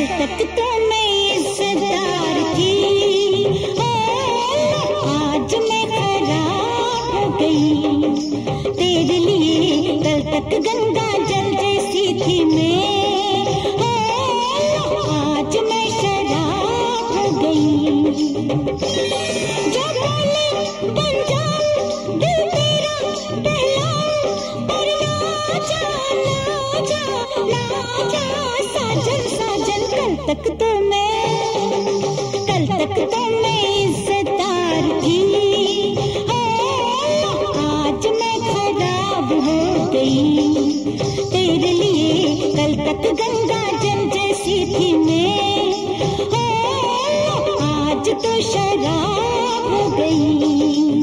कल तक तो मैं इज़्ज़तदार थी, आज मैं खराब हो गई। तेरे लिए कल तक गंगा जल जैसी थी मैं, आज मैं शराब हो गई। जो बोले बन जाऊं दिल तेरा कहलाऊं, पर ना जा ना जा ना जा साजन साजन। कल तक तो मैं इज़्ज़तदार थी, आज मैं खराब हो गई। तेरे लिए कल तक गंगा जल जैसी थी मैं, आज तो शराब हो गई।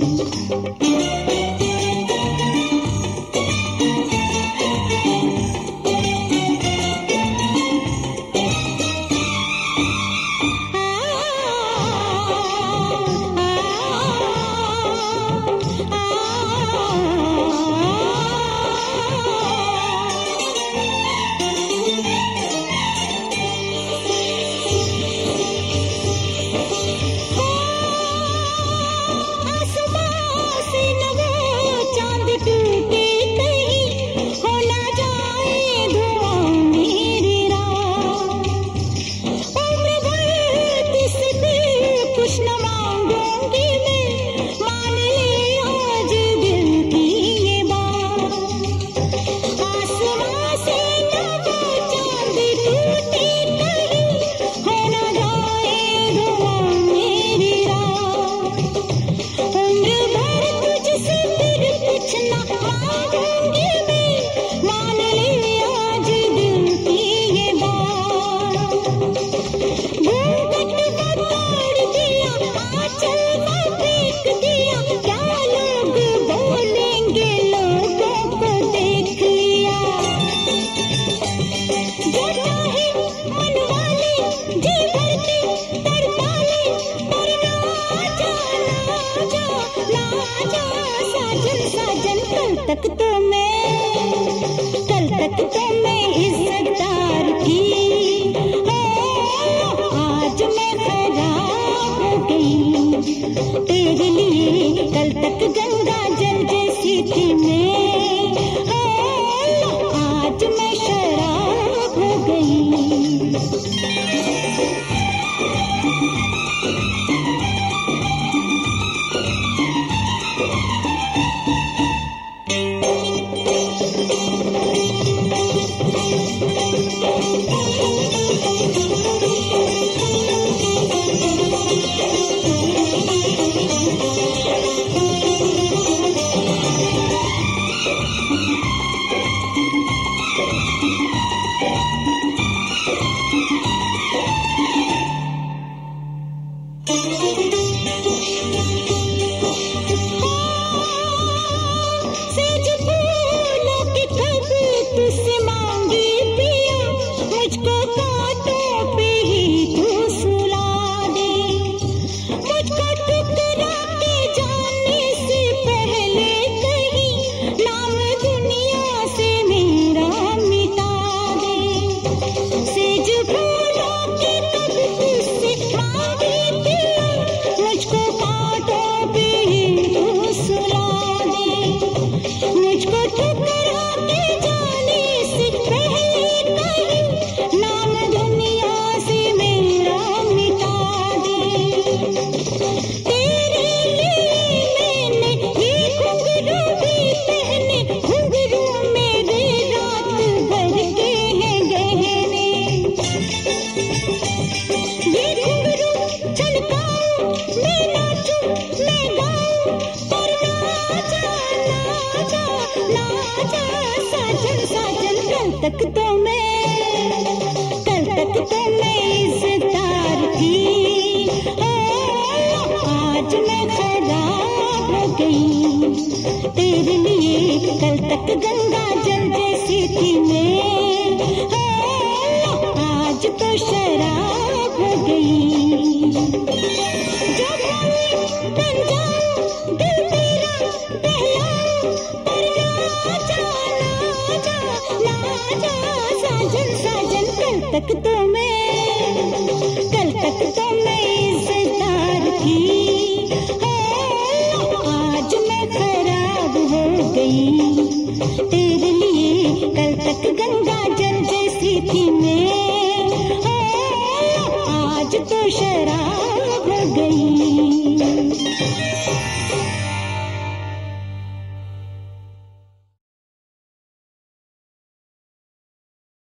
कल तक तो मैं इज़्ज़तदार थी, आज मैं खराब हो गई। तेरे लिए कल तक गंगा जल जैसी थी मैं, आज मैं शराब हो गई। कल तक तो मैं इज़्ज़तदार थी, आज मैं खराब हो गई। तेरे लिए कल तक गंगा जल जैसी थी मैं, आज तो शराब हो गई। जो बन जाऊं दिल तेरा कहलाऊं, पर ना जा ना जा ना जा साजन साजन। कल तक तो मैं की। आज मैं खराब हो गई तेरे लिए, कल तक गंगा जल जैसी थी मैं, आज तो शराब हो गई।